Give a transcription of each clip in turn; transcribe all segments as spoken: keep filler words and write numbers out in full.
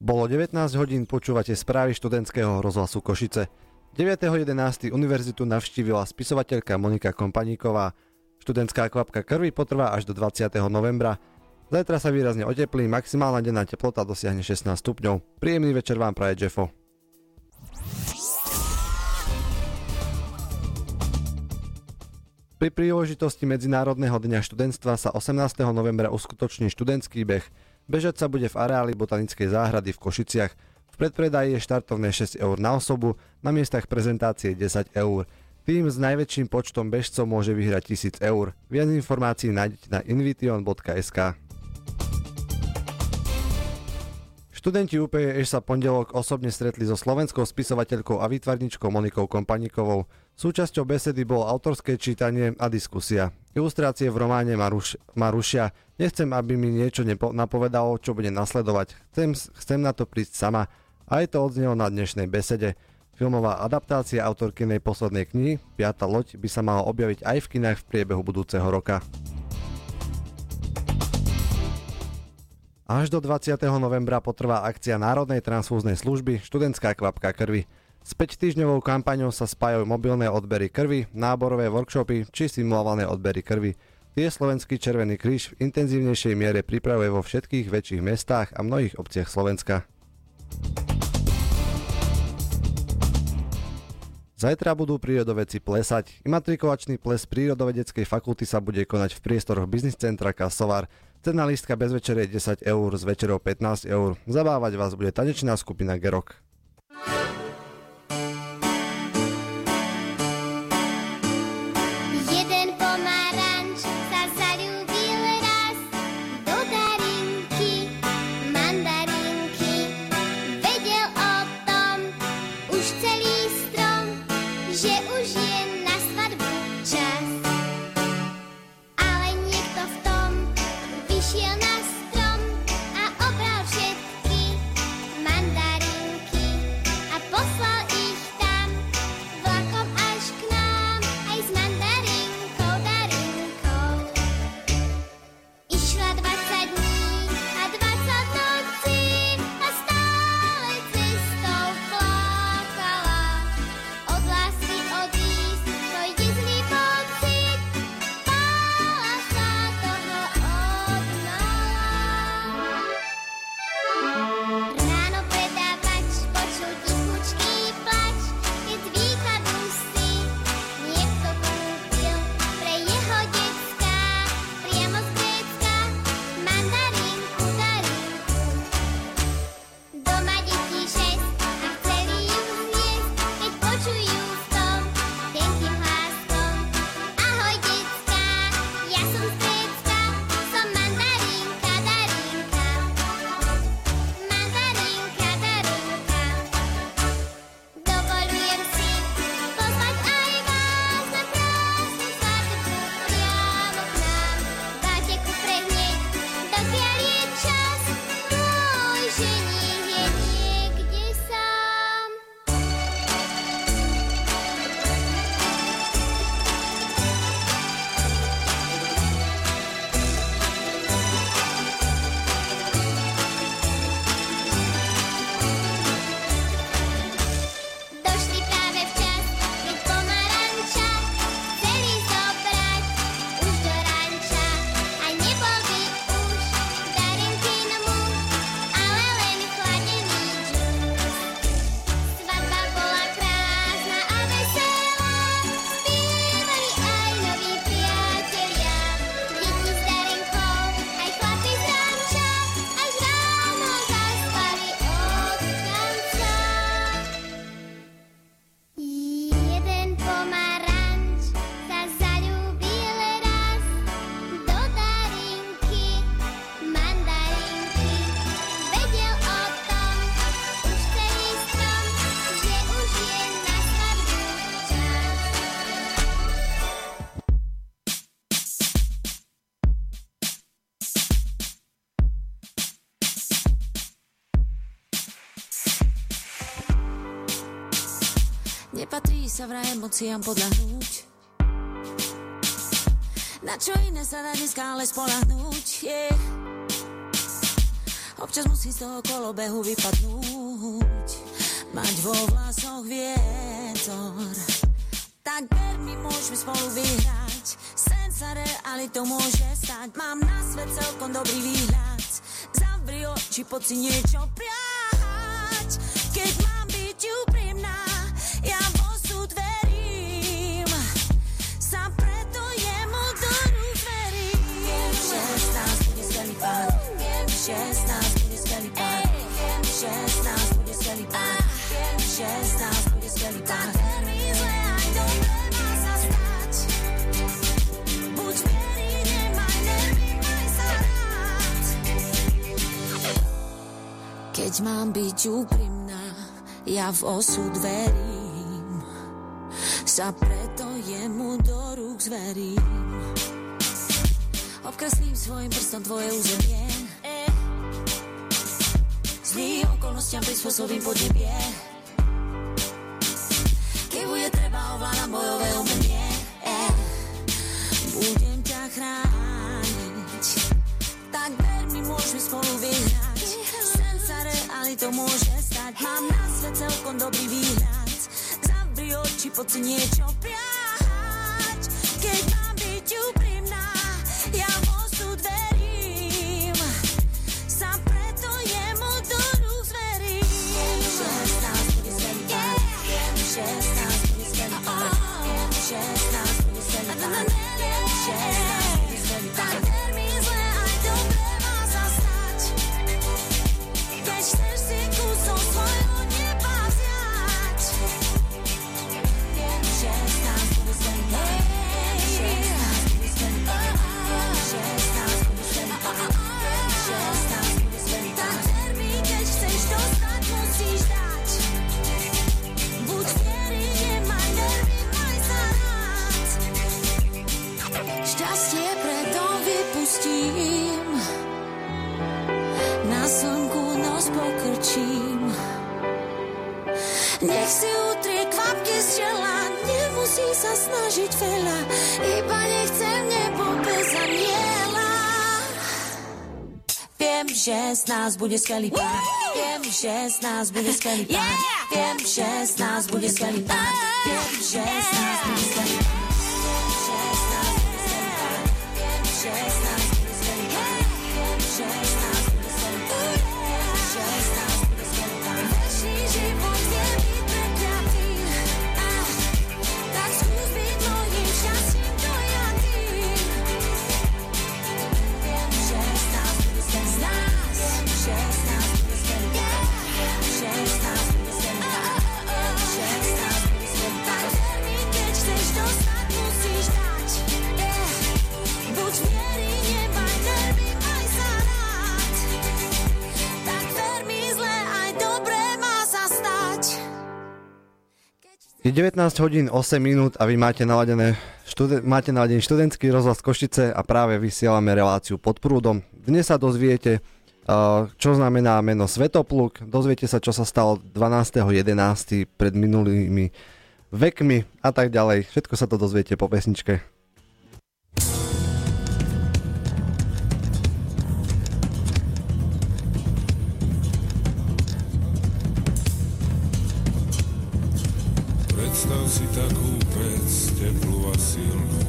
Bolo devätnásť hodín, počúvate správy študentského rozhlasu Košice. deviateho jedenásteho univerzitu navštívila spisovateľka Monika Kompaníková. Študentská kvapka krvi potrvá až do dvadsiateho novembra. Zajtra sa výrazne oteplí, maximálna denná teplota dosiahne šestnásť stupňov. Príjemný večer vám praje Jeffo. Pri príležitosti Medzinárodného dňa študentstva sa osemnásteho novembra uskutoční študentský beh. Bežať sa bude v areáli Botanickej záhrady v Košiciach. V predpredaji je štartovné šesť eur na osobu, na miestach prezentácie desať eur. Tým s najväčším počtom bežcov môže vyhrať tisíc eur. Viac informácií nájdete na invition bodka es ká. Študenti ú pé eš sa pondelok osobne stretli so slovenskou spisovateľkou a výtvarničkou Monikou Kompaníkovou. Súčasťou besedy bolo autorské čítanie a diskusia. Ilustrácie v románe ma, ruš- ma rušia. Nechcem, aby mi niečo nepo- napovedalo, čo bude nasledovať. Chcem, chcem na to prísť sama. A aj to odznelo na dnešnej besede. Filmová adaptácia autorkynej poslednej knihy Piata loď by sa mala objaviť aj v kinách v priebehu budúceho roka. Až do dvadsiateho novembra potrvá akcia Národnej transfúznej služby Študentská kvapka krvi. S päťtýždňovou kampaňou sa spájajú mobilné odbery krvi, náborové workshopy či simulované odbery krvi. Tie Slovenský Červený kríž v intenzívnejšej miere pripravuje vo všetkých väčších mestách a mnohých obciach Slovenska. Zajtra budú prírodovedci plesať. Imatrikulačný ples prírodovedeckej fakulty sa bude konať v priestoroch Business Centra Kasovar. Cena lístka bez večere je desať eur, s večerou pätnásť eur. Zabávať vás bude tanečná skupina Gerok. Jeden pomaranč sa zaľúbil raz do darinky, mandarinky. Vedel o tom už celý strom, že už je na svadbu čas. Ale niekto v tom vyšiel na strom a obral všetky mandarinky a poslal ich tam vlakom až k nám, aj s mandarinkou darinkou. Išla dvadsať dní a dvadsať nocí a stále cestou plakala. Od lásky odísť, to je zlý pocit, bála sa toho odmala. Ráno predávač počul tichučký plač, keď z výkladu si niekto kúpil pre jeho decká, priamo z Grécka, mandarinku darinku. Doma detí šesť a chceli ju zjesť, keď počujú v tom tenkým hláskom: Ahoj decká, ja som z Grécka, som mandarinka darinka. Mandarinka darinka. Dovolujem si pozvať aj vás na krásnu svadbu priamo k nám. Dajte kufre hneď, dokiaľ je čas, môj ženích je niekde sám. Došli práve včas, keď pomaranča chceli zobrať už do ranča. A nebol by už Darinkin muž, ale len chladený džús. Svadba bola krásna a veselá, spievali aj noví priatelia. Deti s Darinkou, aj chlapi z ranča, až ráno zaspali od tanca. Jeden pomaranč sa zaľúbil raz do darinky, mandarinky. Vedel o tom už celý strom, že už je na svadbu čas. Nepatrí sa vraj emóciám podľahnúť. Na čo iné sa dá dneska ale spolahnúť, yeah. Občas musí z toho kolobehu vypadnúť, mať vo vlasoch vietor. Tak ver mi, môžeme spolu vyhrať, sen sa realitou môže stať. Mám na svet celkom dobrý výhľad, zavri oči, poď si niečo priať. Keď mám byť úprimná, ja v osud verím, sa preto jemu do rúk zverím. šestnásť bude skvelý pán, šestnásť bude skvelý pán, šestnásť bude skvelý pán, šestnásť bude skvelý pán. Vermi zle aj dobre má sa stať, buď viery, nemaj nervy, maj sa rád. Keď mám byť úprimná, ja v osud verím, sa preto jemu do rúk zverím. Obkreslím svojim prstom tvoje územie, zlým okolnostiam prispôsobím podnebie. Keď bude treba, ovládam bojové umenie, budem ťa chrániť. Tak ver mi, môžeme spolu vyhrať, sen sa realitou môže stať. Mám na svet celkom dobrý výhľad, zavri oči, poď si niečo priať. Keď mám byť úprimná, ja v osud verím, sa preto jemu do rúk zverím. šestnásť bude skvelý pán, šestnásť bude skvelý pán, šestnásť bude skvelý pán, šestnásť bude skvelý pán. Tak ver mi zle aj dobre má sa stať, keď chceš si kúsok svojho neba vziať. šestnásť bude skvelý pán, šestnásť bude skvelý pán, šestnásť bude skvelý pán, šestnásť bude skvelý pán. Tak ver mi, keď chceš dostať, musíš dať, buď viery, nemaj nervy, maj sa rád. Šťastie preto vypustím, na slnku nos pokrčím. Nech si utrie kvapky z čela, nemusí sa snažiť veľa, iba nechcem nebo bez aniela. Viem, šestnásť bude skvelý pán, viem, šestnásť bude skvelý pán, viem, šestnásť bude skvelý pán, viem, šestnásť bude skvelý pán, šestnásť bude skvelý pán, viem, šestnásť bude skvelý pán, viem, šestnásť bude skvelý pán, šestnásť bude skvelý pán. Večný život vie byť prekliatý, tak skús byť mojím šťastím dojatým. Viem, šestnásť bude skvelý z nás, šestnásť bude skvelý pán, šestnásť bude skvelý pán, šestnásť bude skvelý pán. Tak ver mi, keď chceš dostať, musíš dať, buď viery, nemaj nervy, maj sa rád. Tak ver mi, zle aj dobre má sa stať. Je devätnásť hodín osem minút a vy máte naladené študen- máte naladený študentský rozhlas Košice a práve vysielame reláciu Pod prúdom. Dnes sa dozviete, uh, čo znamená meno Svetopluk, dozviete sa, čo sa stalo dvanásteho jedenásteho pred minulými vekmi a tak ďalej. Všetko sa to dozviete po pesničke. Predstav si takú pec, teplú a silnú.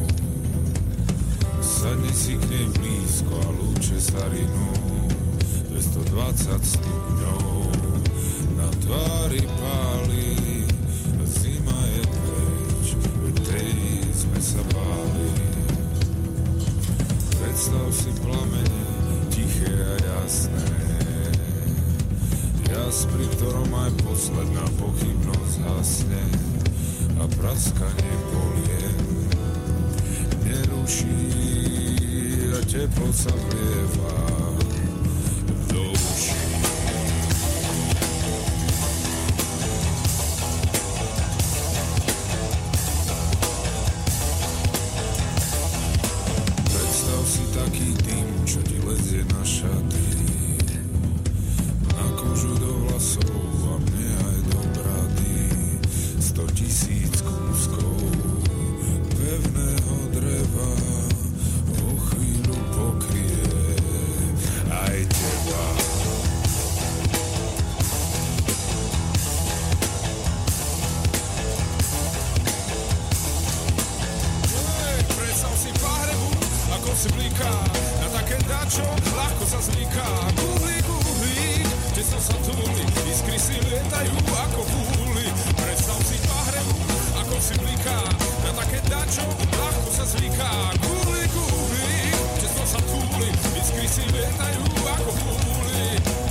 Sadni si k nej blízko a lúče sa rinú. dvestodvadsať stupňov na tvári páli. Zima je preč, veď tej sme sa báli. Predstav si plamene, tiché a jasné. Jas, pri ktorom aj posledná pochybnosť hasne a praskanie polien neruší a teplo sa vlieva do uší. Predstav si taký dym, čo ti lezie na šaty, na kožu do vlasov a mne aj do brady. Sto tisíc kúskov pevného dreva o chvíľu pokrie aj teba. bliká, na také dačo ľahko sa zvyká. Guhlík, guhlík, kde som sa túli, iskry si lietajú ako fúly. Predstav si pahrebu, ako si bliká, na také dačo ľahko sa zvyká. Guhlík, guhlík, kde som sa túli, iskry si lietajú ako fúly.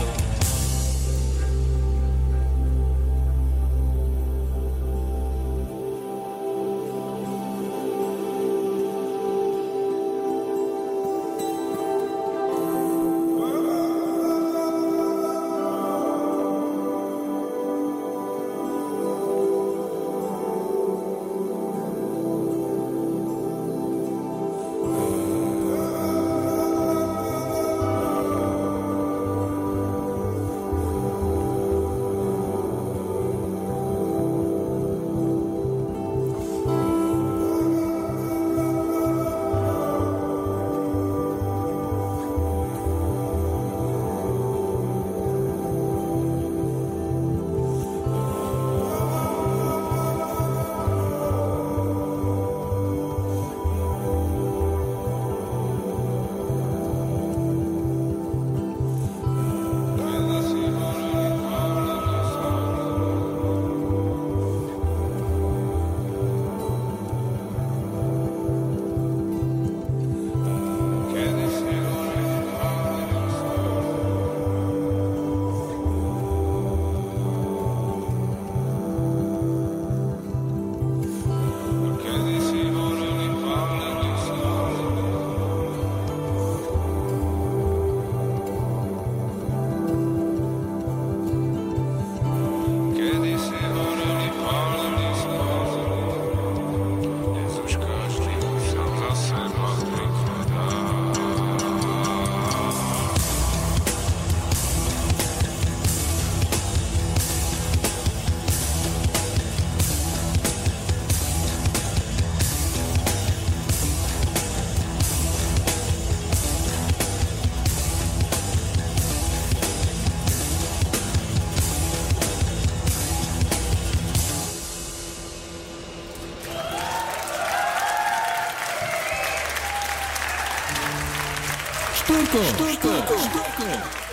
Štúrko, štúrko, štúrko.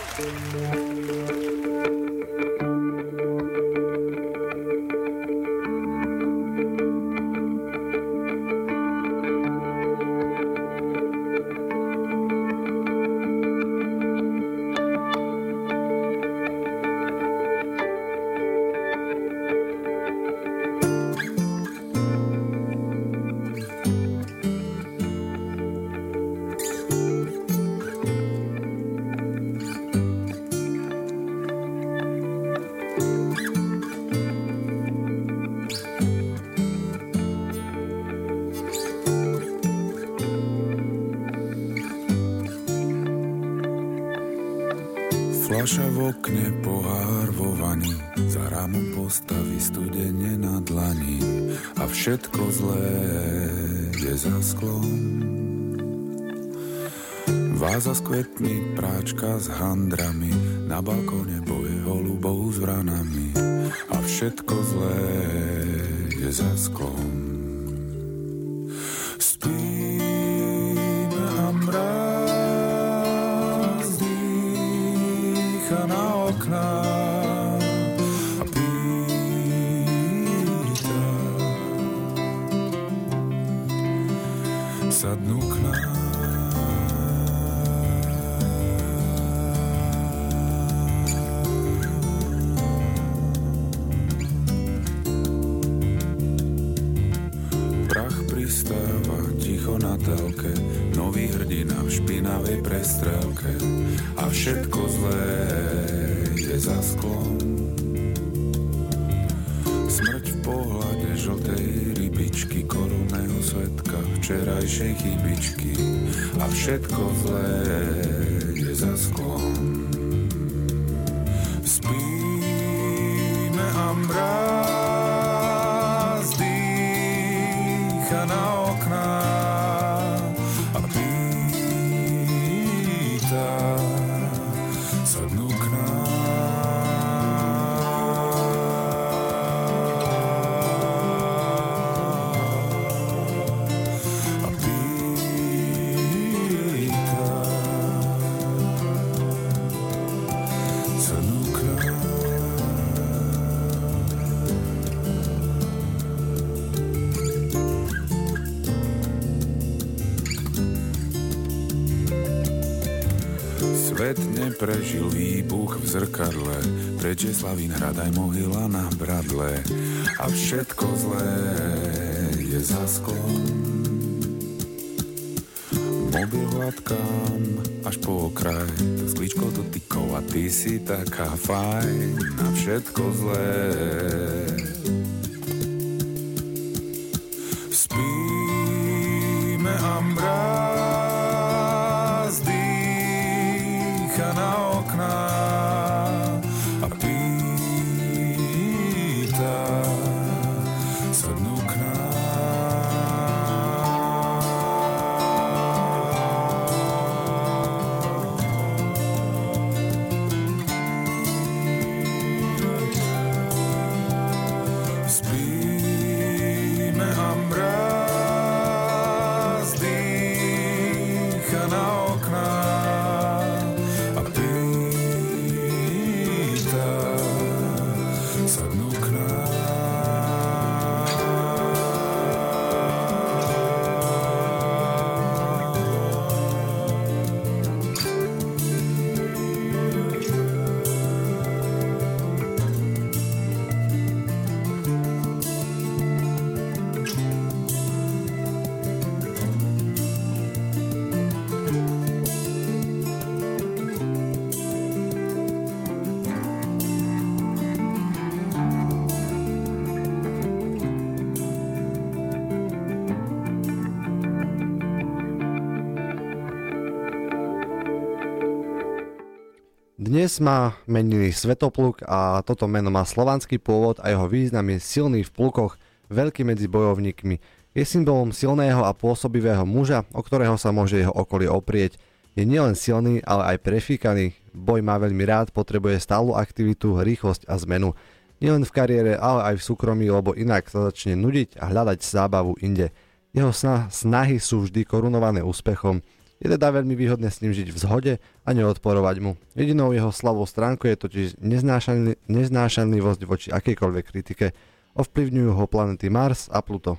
Fľaša v okne, pohár vo vani, za rámom postaví studene na dlani a všetko zlé je za sklom. Váza s kvetmi, práčka s handrami, na balkóne boje holubov s vranami a všetko zlé je za sklom. Spíme a mráz dýcha na okná a pýta, sadnú k nám. Pristáva ticho na telke, nový hrdina v špinavej prestrelke a všetko zlé je za sklom. Smrť v pohľade žltej rybičky, korunného svetka včerajšej chybičky a všetko zlé je za sklom. Spíme a mráz dýcha na okná a pýta, sadnú k nám. A pýta, Svet neprežil výbuch v zrkadle, preč je Slavinhrad aj mohyla na bradle a všetko zlé je za sklom. Mobil hladkám až po okraj, to s klíčkou dotykov a ty si taká fajn na všetko zlé. Spíme a mráz dýcha na okná a pýta sadnú k nám. Spíme a mráz dýcha na okná a pýta sadnú k nám. Dnes má meniny Svetopluk a toto meno má slovanský pôvod a jeho význam je silný v plukoch, veľký medzi bojovníkmi. Je symbolom silného a pôsobivého muža, o ktorého sa môže jeho okolie oprieť. Je nielen silný, ale aj prefíkaný. Boj má veľmi rád, potrebuje stálu aktivitu, rýchlosť a zmenu. Nielen v kariére, ale aj v súkromí, lebo inak sa začne nudiť a hľadať zábavu inde. Jeho snahy sú vždy korunované úspechom. Je teda veľmi výhodné s ním žiť v zhode a neodporovať mu. Jedinou jeho slabou stránkou je totiž neznášanli, neznášanlivosť voči akejkoľvek kritike. Ovplyvňujú ho planety Mars a Pluto.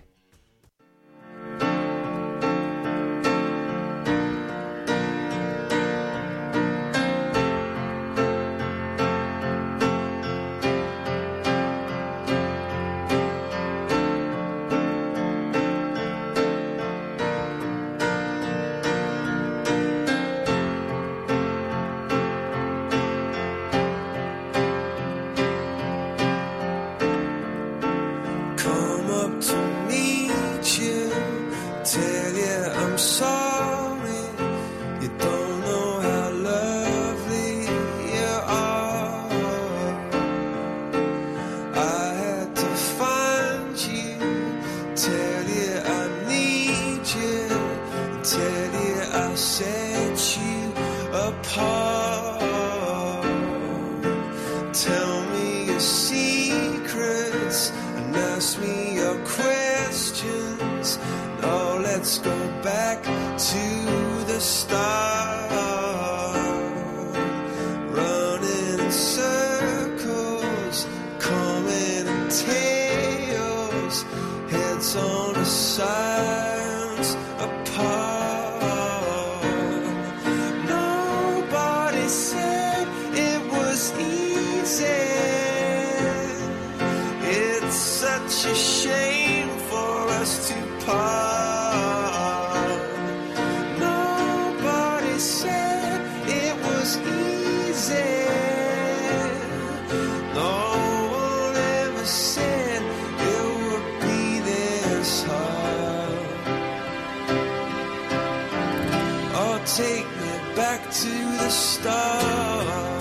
Take me back to the start.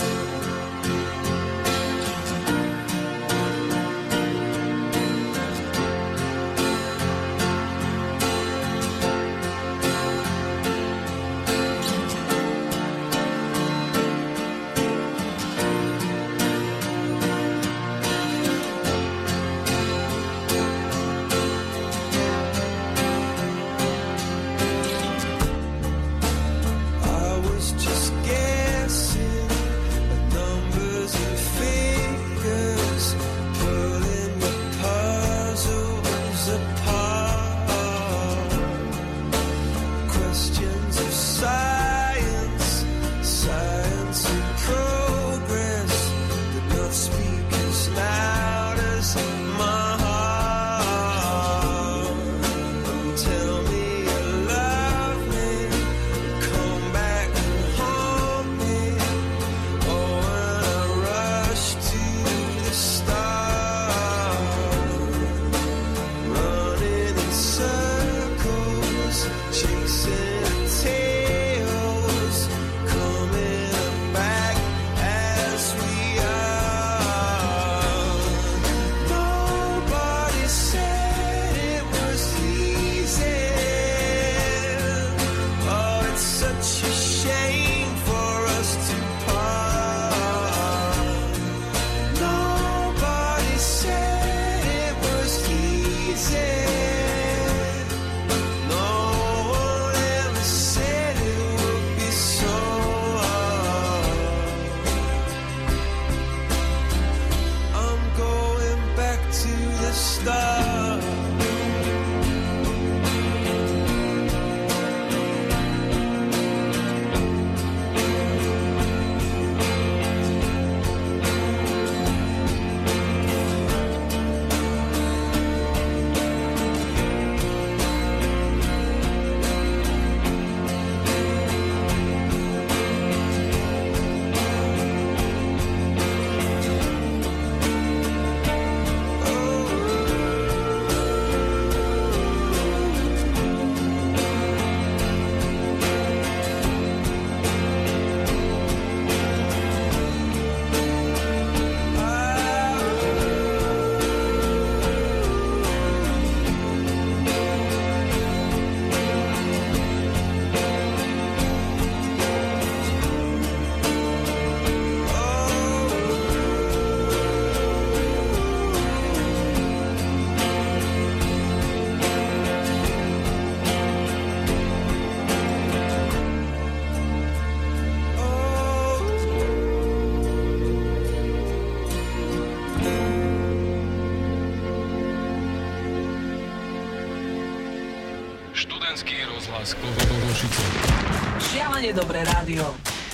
Slovenský rozhlas Košice. Šialene dobré rádio.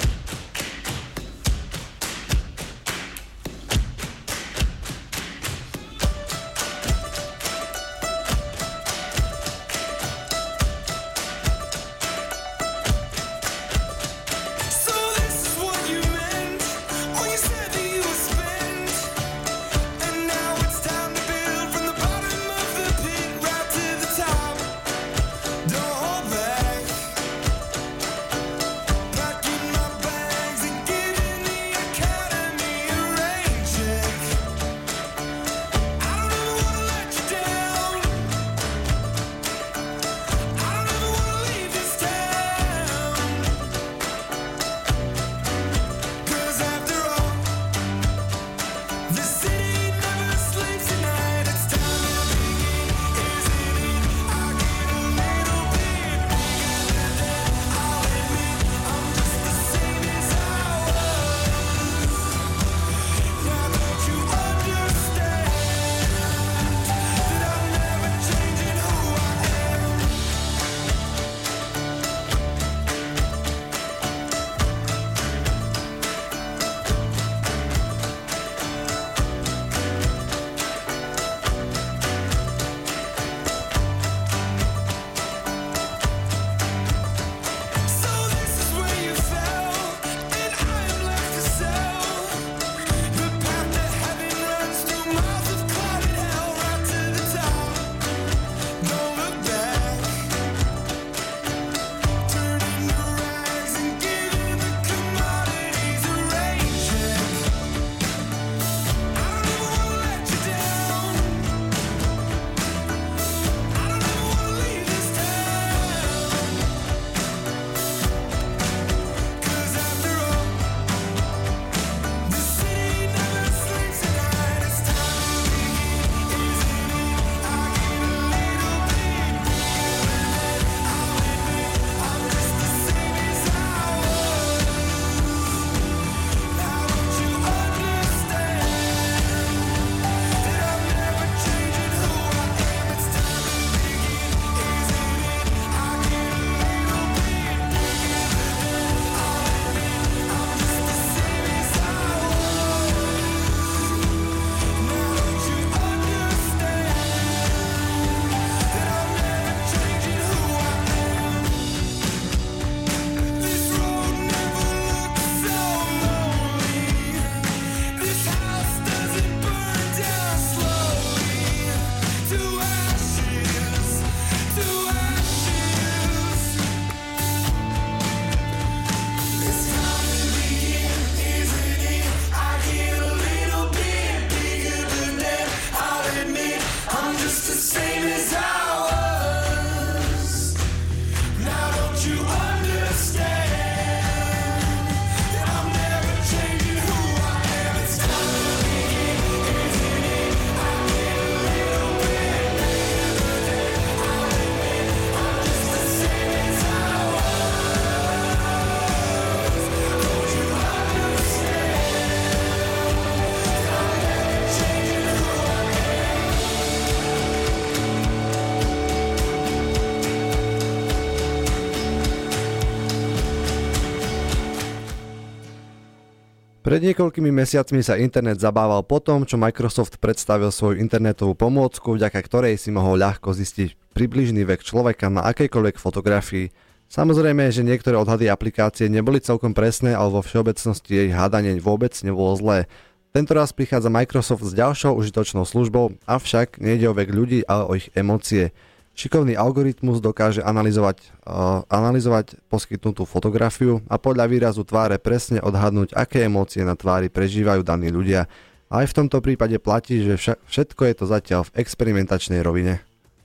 Pred niekoľkými mesiacmi sa internet zabával po tom, čo Microsoft predstavil svoju internetovú pomôcku, vďaka ktorej si mohol ľahko zistiť približný vek človeka na akejkoľvek fotografii. Samozrejme, že niektoré odhady aplikácie neboli celkom presné, ale vo všeobecnosti jej hádanie vôbec nebolo zlé. Tentoraz prichádza Microsoft s ďalšou užitočnou službou, avšak nejde o vek ľudí, ale o ich emócie. Šikovný algoritmus dokáže analyzovať, uh, analyzovať poskytnutú fotografiu a podľa výrazu tváre presne odhadnúť, aké emócie na tvári prežívajú daní ľudia. A aj v tomto prípade platí, že vša- všetko je to zatiaľ v experimentačnej rovine.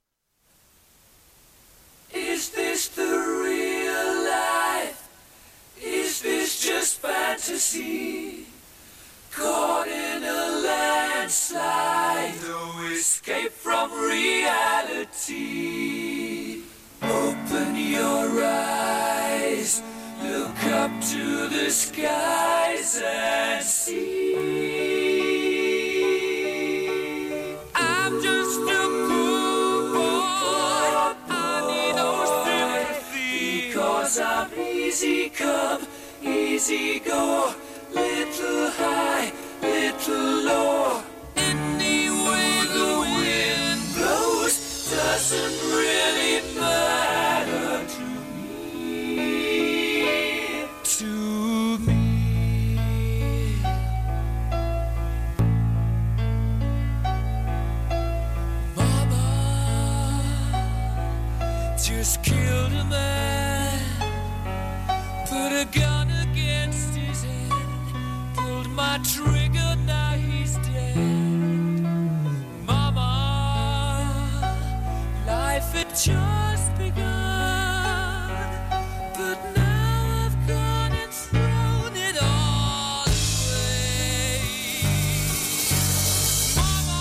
Is this the real life? Is this just fantasy? Caught in a landslide, no escape from reality. Open your eyes, look up to the skies and see. I'm just a poor boy, I need those things. Easy come, easy go, little high, little low. Any way the wind blows doesn't really matter to me, to me. Mama just killed a man, put a gun against his head, pulled my trigger, now he's dead. Mama, life had just begun, but now I've gone and thrown it all away. Mama,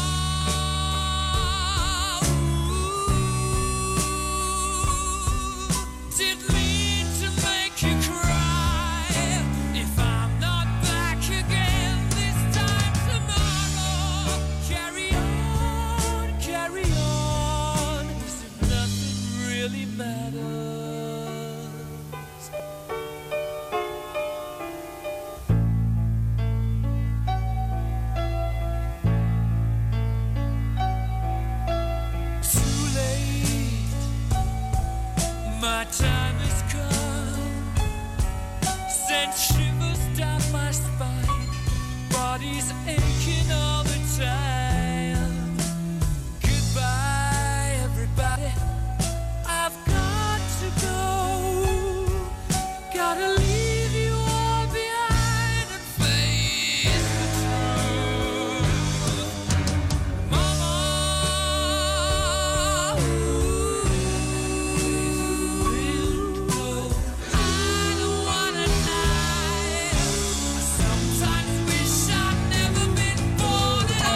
ooh, didn't mean to make you cry. If I'm not back again this time tomorrow, carry on, carry on, as if nothing really matters. Too late, my time has come, sent shivers down my spine, body's aching all the time. Goodbye, everybody, I've got to go, gotta leave you all behind and face the truth. Mama, ooh, I don't wanna die. I sometimes wish I'd never been born at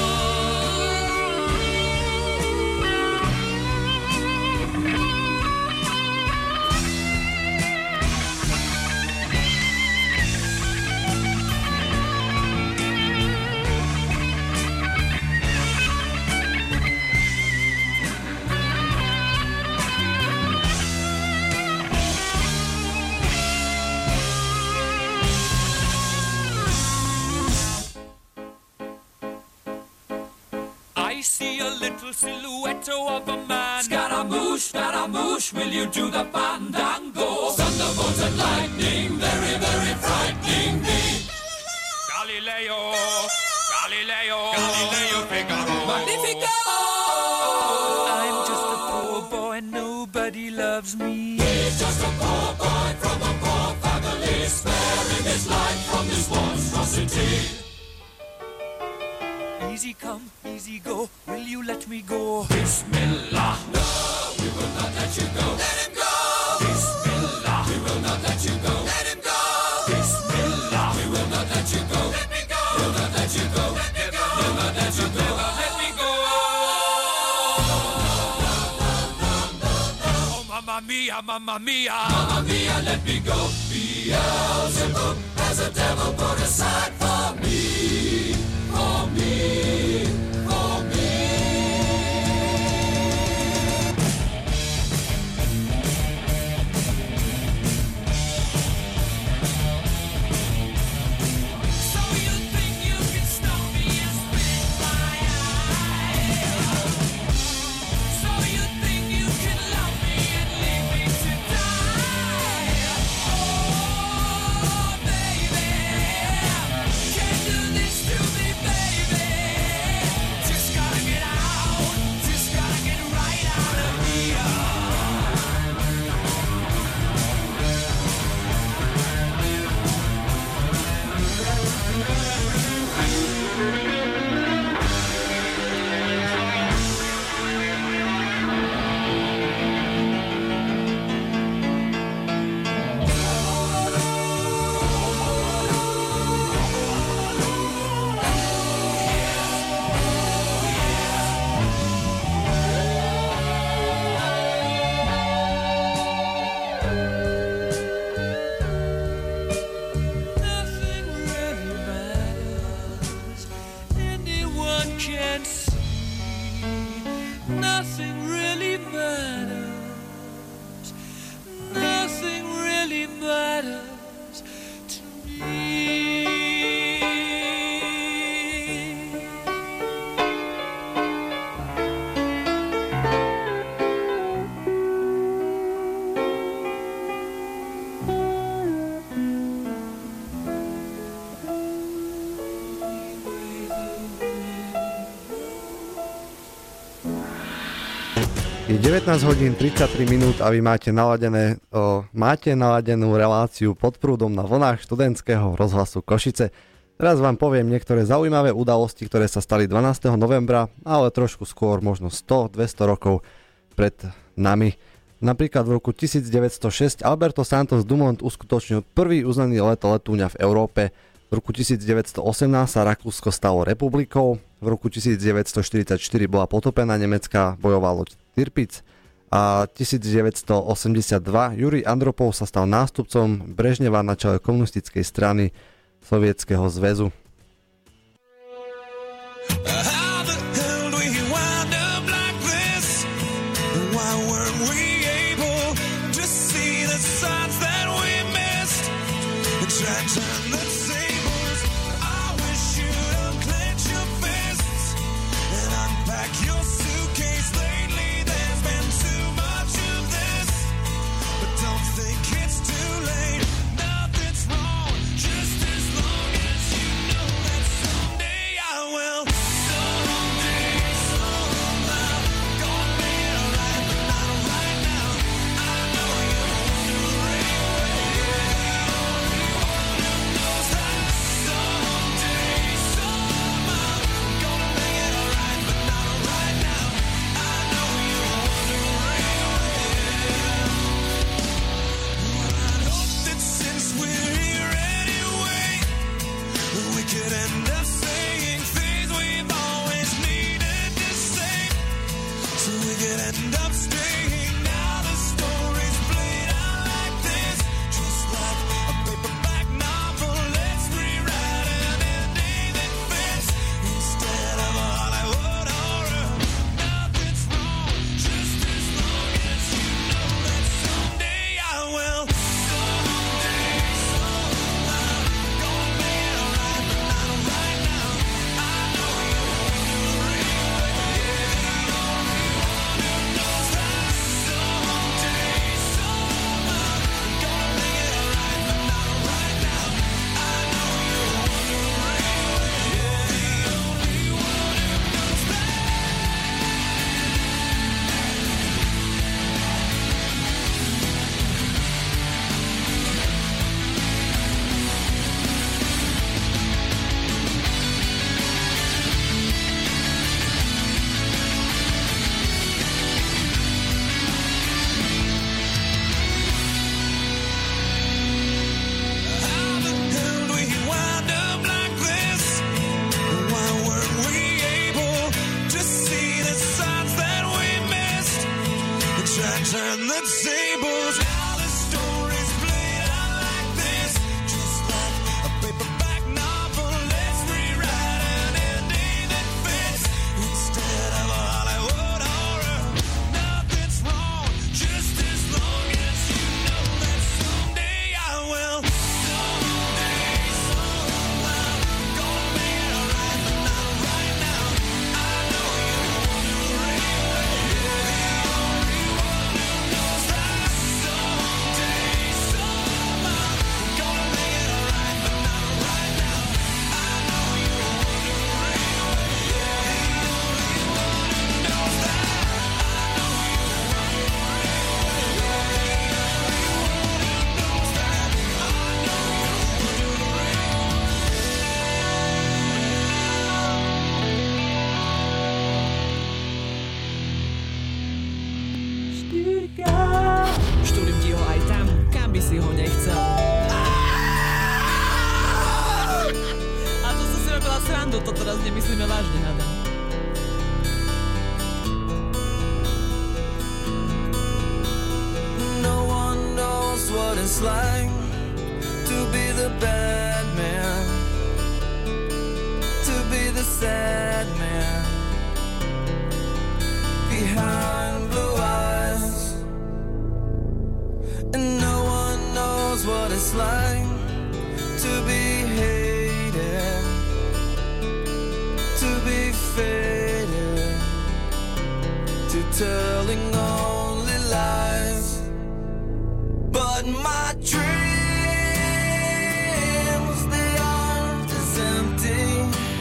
I see a little silhouette of a man. Scaramouche, Scaramouche, will you do the fandango? Thunderbolts and lightning, very, very frightening me. Galileo, Galileo, Galileo Figaro. Magnifico! I'm just a poor boy, nobody loves me. He's just a poor boy from a poor family, sparing his life from this monstrosity. Easy come, easy go, will you let me go? Bismillah, no, we will not let you go. Let him go! Bismillah, we will not let you go. Let him go! Bismillah, we will not let you go. Let me go! We'll not let you go. Let me go! We'll not let you go. Let me go! Oh, mamma mia, mamma mia, mamma mia, let me go. Beelzebub has a devil put aside for me. For me, for me. So you think you can stop me and spit my eye? So you think you can love me and leave me to die? Oh, Je devätnásť hodín tridsaťtri minút a vy máte, naladené, o, máte naladenú reláciu Pod prúdom na vlnách študentského rozhlasu Košice. Teraz vám poviem niektoré zaujímavé udalosti, ktoré sa stali dvanásteho novembra, ale trošku skôr, možno sto dvesto rokov pred nami. Napríklad v roku devätnásťstošesť Alberto Santos Dumont uskutočnil prvý uznaný let letúňa v Európe. V roku devätnásťstoosemnásť sa Rakúsko stalo republikou. V roku devätnásťstoštyridsaťštyri bola potopená nemecká bojová loď Tirpitz a devätnásťstoosemdesiatdva Jurij Andropov sa stal nástupcom Brežneva na čele komunistickej strany Sovietskeho zväzu.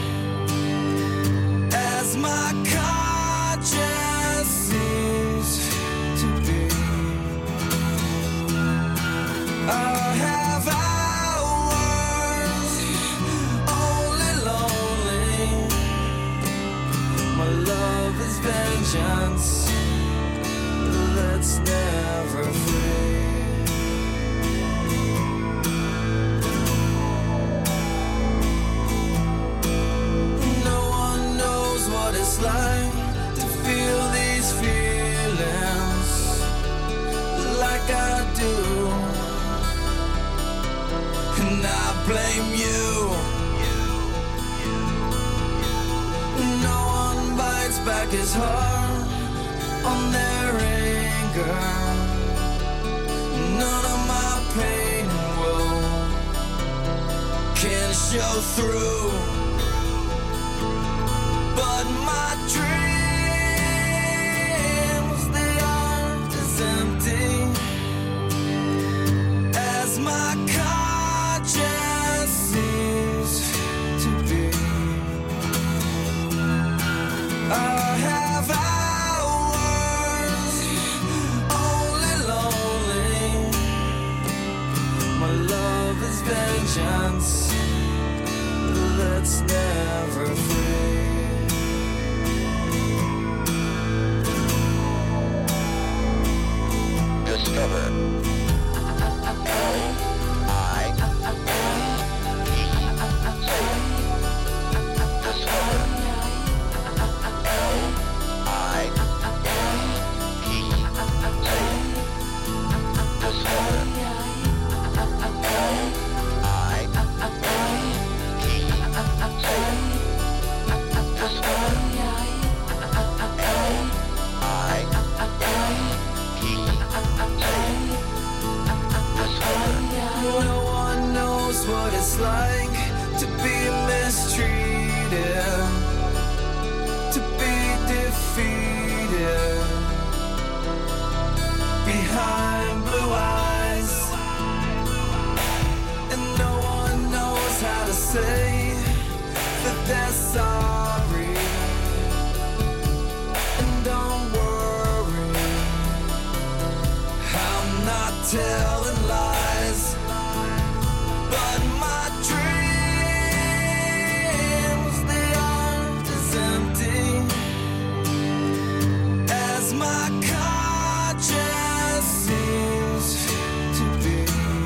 My conscience seems is vengeance that's never free. No one knows what it's like to feel these feelings like I do, and I blame you. No one bites back his heart on their anger. None of my pain and woe can show through, but my dreams, they aren't as empty as my conscience seems to be. I have hours only lonely. My love is vengeance that's never free. Discover L I P Discover L I P Discover L I P Discover L I No one knows what it's like to be mistreated, to be defeated behind blue eyes, and no one knows how to say that they're sorry. And don't worry, I'm not telling lies, but my dreams, they aren't as empty as my conscience seems to be.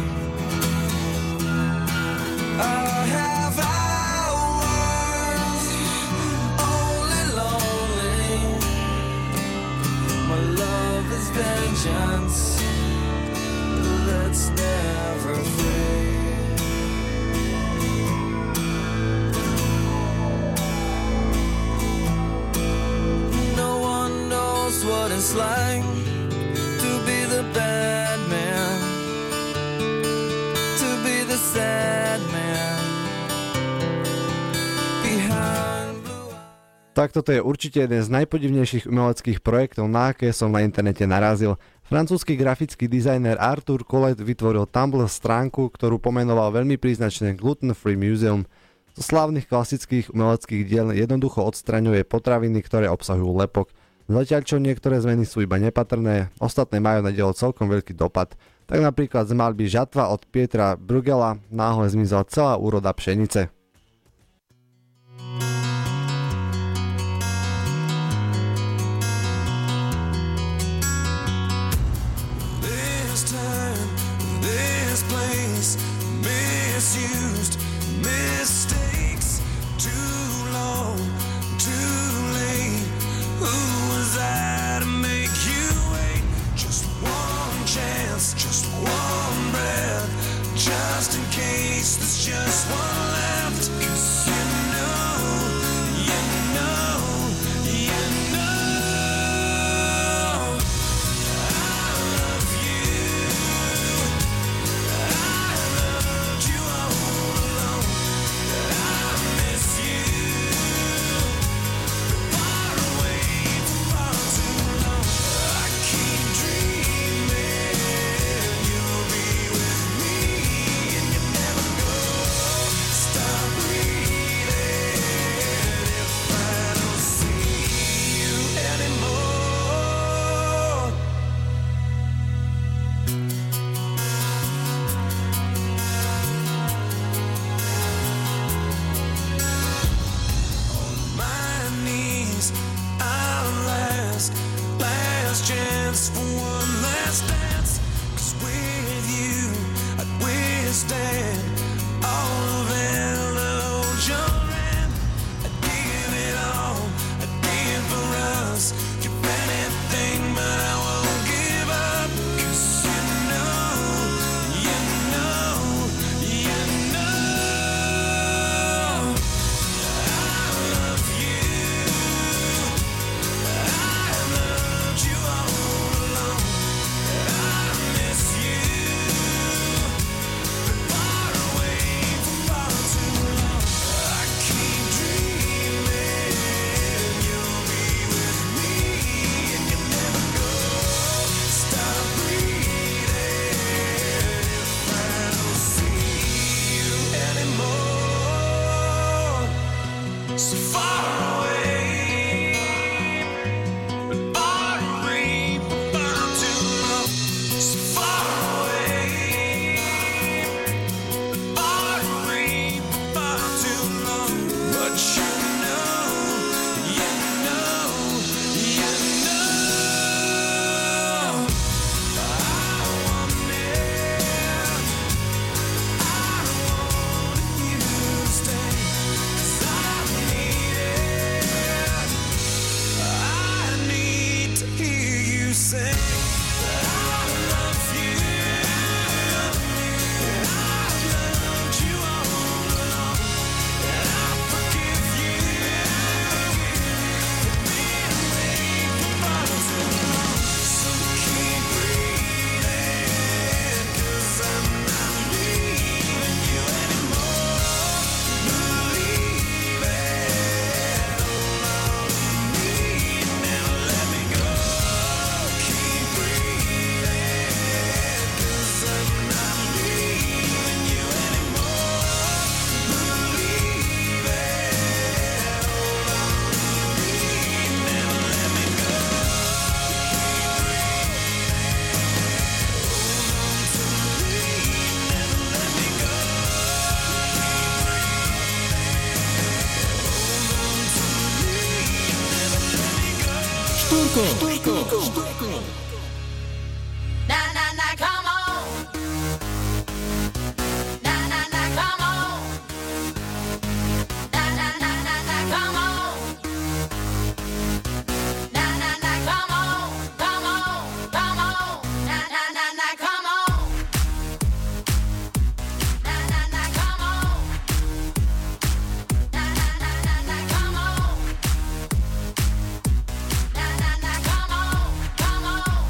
I have hours only lonely. My love is vengeance that's never free. No one knows what it's like to be the bad man, to be the sad man behind blue eyes. Tak toto je určite jeden z najpodivnejších umeleckých projektov, na aké som na internete narazil. Francúzsky grafický dizajner Arthur Collet vytvoril Tumblr stránku, ktorú pomenoval veľmi príznačne Gluten Free Museum. Zo slávnych klasických umeleckých diel jednoducho odstraňuje potraviny, ktoré obsahujú lepok. Zatiaľ čo niektoré zmeny sú iba nepatrné, ostatné majú na dielo celkom veľký dopad. Tak napríklad z maľby Žatva od Pietra Bruegela náhle zmizla celá úroda pšenice. This time, this place, misused, mistakes, too long, too late. Who was I to make you wait? Just one chance, just one breath, just in case there's just one left. 'Cause you know, you know, you know, I love you. I loved you all along. I miss you. Far away for far too long. I keep dreaming you'll be with me, and you never go. stand. All of hello, Jordan. I give it all, I did for us. Give anything, but I won't give up. 'Cause you know, you know, you know, I love you. I loved you all along. I miss you. Far away from far too long. I keep dreaming you'll be with me, and you never go. Stop breathing if I don't see you anymore. So far away, far away from far too long. So far away, far away from far too long. But you know, you know, you know, I want it. I want you to stay. 'Cause I need it. I need to hear you say that I love you. I loved you all along. And I forgive you for being away for far too long. So keep breathing, 'cause I'm not leaving you anymore. Believe it, hold on to me, never let me go. Keep breathing, 'cause I'm not leaving you anymore. Believe it, hold on to me, never let me go. Štúrko, Štúrko, Na, na, na, come on. Na, na, na, come on. Na, na, na, na, na, come on. Na, na, na, come on. Come on, come on. Na, na, na, na, come on. Na, na, na, come on. Na, na, na, na, na, come on. Na, na, na, come on. Come on.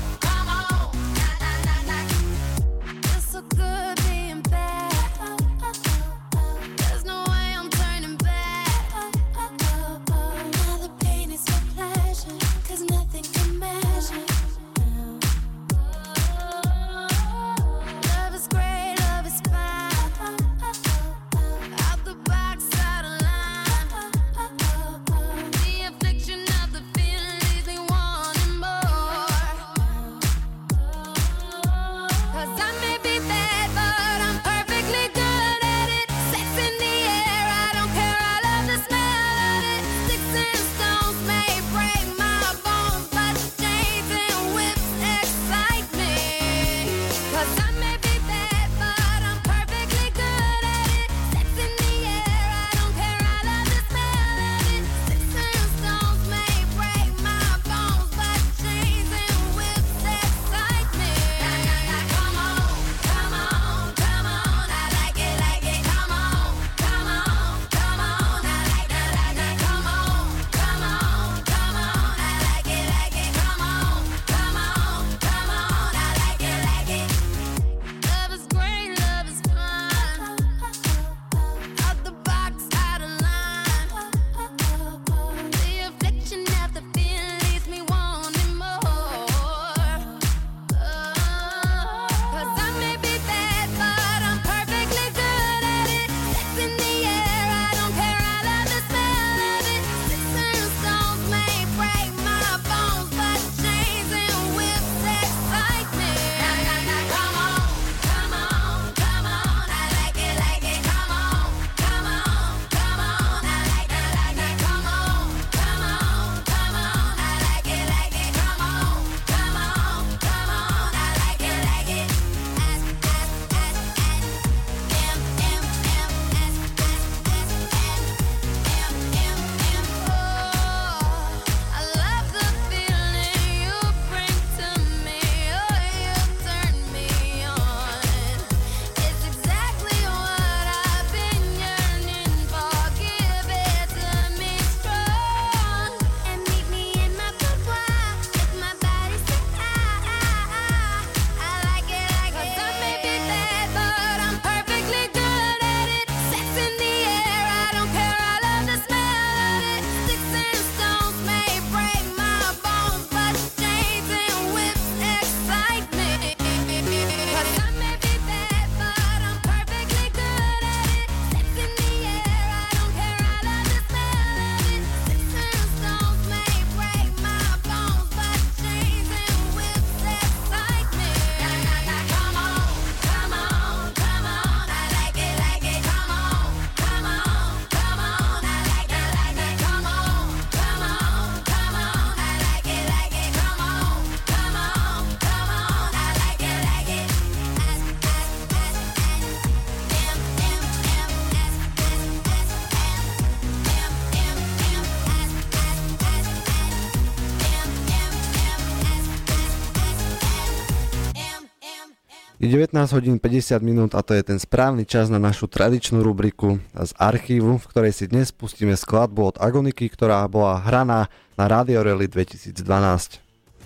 Je devätnásť hodín päťdesiat minút a to je ten správny čas na našu tradičnú rubriku z archívu, v ktorej si dnes pustíme skladbu od Agoniky, ktorá bola hraná na Radio Rally dvetisícdvanásť.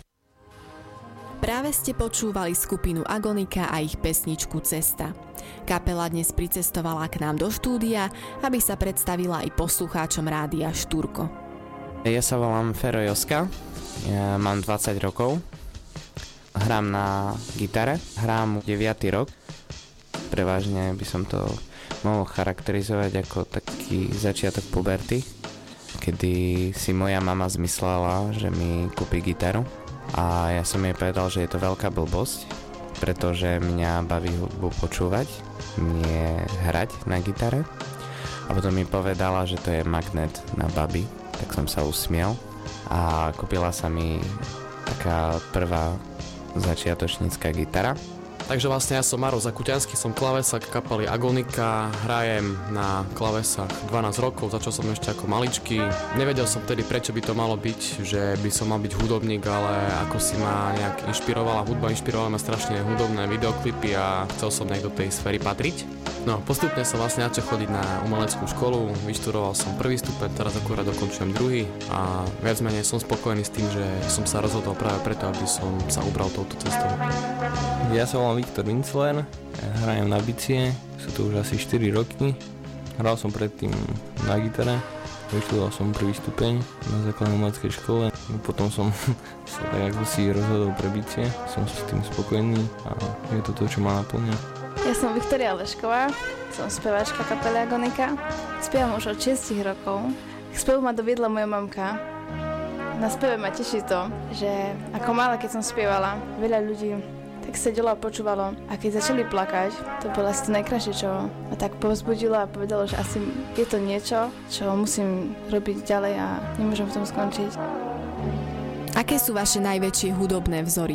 Práve ste počúvali skupinu Agonika a ich pesničku Cesta. Kapela dnes pricestovala k nám do štúdia, aby sa predstavila aj poslucháčom rádia Štúrko. Ja sa volám Fero Joska, ja mám dvadsať rokov, hrám na gitare, hrám deviaty rok. Prevažne by som to mohol charakterizovať ako taký začiatok puberty, kedy si moja mama zmyslela, že mi kúpi gitaru a ja som jej povedal, že je to veľká blbosť, pretože mňa baví hudbu počúvať, nie hrať na gitare. A potom mi povedala, že to je magnet na baby, tak som sa usmiel a kúpila sa mi taká prvá začiatočnícka gitara. Takže vlastne ja som Maro Zakuťanský, som klavesák kapely Agonika, hrajem na klavesách dvanásť rokov, začal som ešte ako maličký. Nevedel som vtedy, prečo by to malo byť, že by som mal byť hudobník, ale ako si ma nejak inšpirovala hudba, inšpirovala ma strašne hudobné videoklipy a chcel som nejak do tej sféry patriť. No, postupne som vlastne začal chodiť na umeleckú školu, vyštudoval som prvý stupeň, teraz akurát dokončujem druhý a viac menej som spokojný s tým, že som sa rozhodol práve preto, aby som sa ubral touto cestou. Ja sa volám Viktor Wincler, hrajem na bicie, sú to už asi štyri roky. Hral som predtým na gitare, vyštudoval som prvý stupeň na základnej umeleckej škole, potom som sa tak ako si rozhodol pre bicie, som s tým spokojný a je to to, čo ma naplňa. Ja som Viktória Lešková, som speváčka kapely Agonika, spievam už od šiestich rokov. K spevu ma doviedla moja mamka. Na speve ma teší to, že ako malá, keď som spievala, veľa ľudí tak sedelo a počúvalo a keď začali plakať, to bolo asi to najkrajšie, čo ma tak povzbudilo a povedalo, že asi je to niečo, čo musím robiť ďalej a nemôžem v tom skončiť. Aké sú vaše najväčšie hudobné vzory?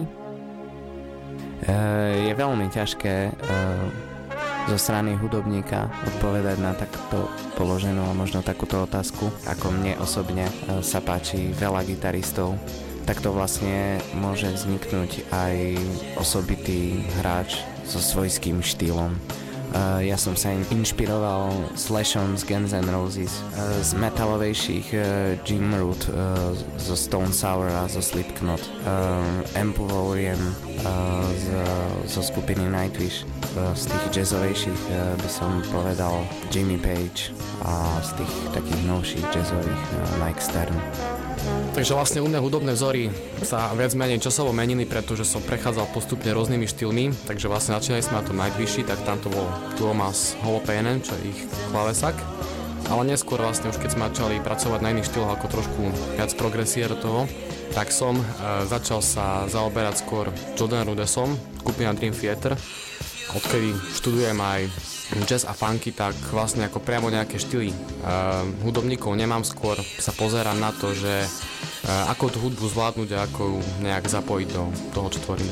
Je veľmi ťažké zo strany hudobníka odpovedať na takto položenú a možno takúto otázku. Ako mne osobne sa páči veľa gitaristov, tak to vlastne môže vzniknúť aj osobitý hráč so svojským štýlom. Uh, ja som sa inšpiroval Slashom z Guns N' Roses, uh, z metalovejších uh, Jim Root uh, zo Stone Sour a zo Slipknot, uh, Empuvorium uh, z, zo skupiny Nightwish, uh, z tých jazzovejších uh, by som povedal Jimmy Page a z tých takých novších jazzových uh, Mike Stern. Takže vlastne u mňa hudobné vzory sa viac menej časovo menili, pretože som prechádzal postupne rôznymi štýlmi, takže vlastne začínali sme na tom Nightwishi, tak tam to bol Tuomas Holopainen, čo je ich klavesák. Ale neskôr vlastne už keď sme začali pracovať na iných štýloch, ako trošku viac progresie do toho, tak som e, začal sa zaoberať skôr Jordan Rudesom, skupina Dream Theater. Odkedy študujem aj jazz a funky, tak vlastne ako priamo nejaké štýly e, hudobníkov nemám, skôr sa pozerám na to, že e, ako tú hudbu zvládnuť a ako ju nejak zapojiť do toho, čo tvoríme.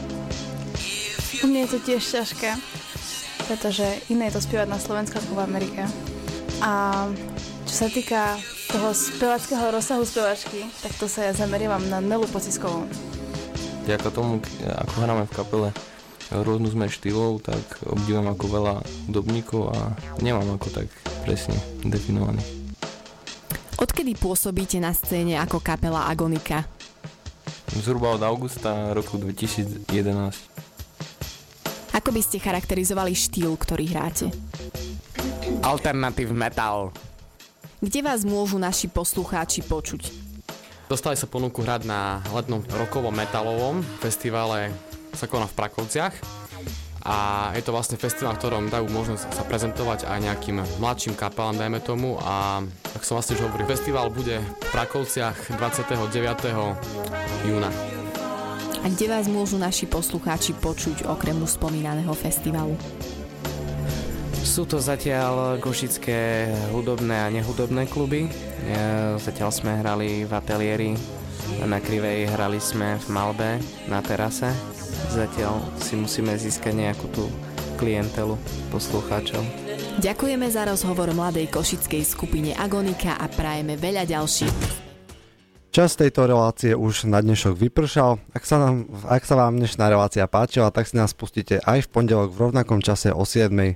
U mňa je to tiež ťažké, pretože iné je to spievať na Slovensku ako v Amerike. A čo sa týka toho spevackého rozsahu spevačky, tak to sa ja zameriavam na Nelu Pociskovú. Vďaka tomu, ako hráme v kapele rôznu sme štýlov, tak obdivujem ako veľa hudobníkov a nemám ako tak presne definovaný. Odkedy pôsobíte na scéne ako kapela Agonika? Zhruba od augusta roku dvetisícjedenásť. Ako by ste charakterizovali štýl, ktorý hráte? Alternative metal. Kde vás môžu naši poslucháči počuť? Dostali sa ponuku hrať na letnom rockovom metalovom festivale, sa koná v Prakovciach a je to vlastne festival, v ktorom dajú možnosť sa prezentovať aj nejakým mladším kapelám, dajme tomu, a tak som vlastne už hovoril, festival bude v Prakovciach dvadsiateho deviateho júna. A kde vás môžu naši poslucháči počuť okrem už spomínaného festivalu? Sú to zatiaľ košické hudobné a nehudobné kluby. Zatiaľ sme hrali v Ateliéri, na Krivej hrali sme v Malbe na terase. Zatiaľ si musíme získať nejakú tú klientelu poslucháčov. Ďakujeme za rozhovor mladej košickej skupine Agonika a prajeme veľa ďalších. Čas tejto relácie už na dnešok vypršal. Ak sa, nám, ak sa vám dnešná relácia páčila, tak si nás pustíte aj v pondelok v rovnakom čase o siedmej.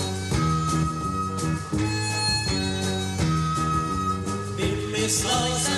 Vymyslel